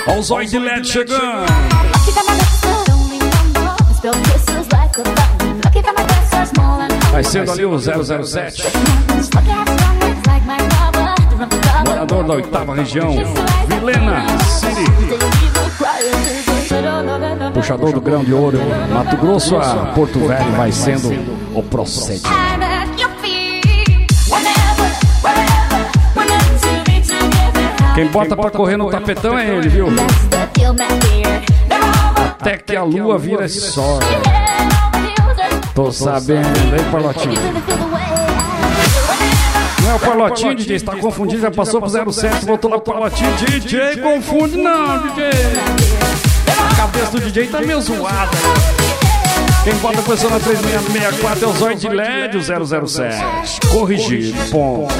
Olha o Zóio de LED chegando. Vai sendo ali o 007. Morador da 8ª região, Vilena City. Puxador do Grão de Ouro, Mato Grosso a Porto Velho, vai sendo o procedimento. Quem bota pra correr no tapetão é ele, viu? Até que a lua vira sol. Tô sabendo, hein, Parlotinho? Não é o Parlotinho, DJ, está confundido, já passou pro 07, voltou lá pro Parlotinho. DJ, confunde não, DJ. A cabeça do DJ tá meio zoada. Quem bota a pessoa na 3664 é o Zóio de LED, o 007. Corrigido, ponto.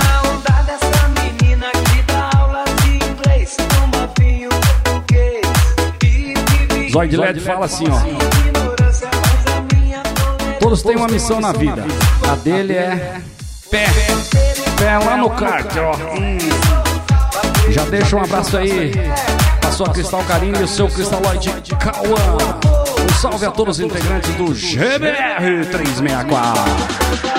Zóio de LED fala assim, ó. Todos têm uma missão na vida. A dele é pé lá no kart, ó. Já deixa um abraço aí a sua Cristal Carinho e o seu Cristaloide Cauã. Um salve a todos os integrantes do GBR 364.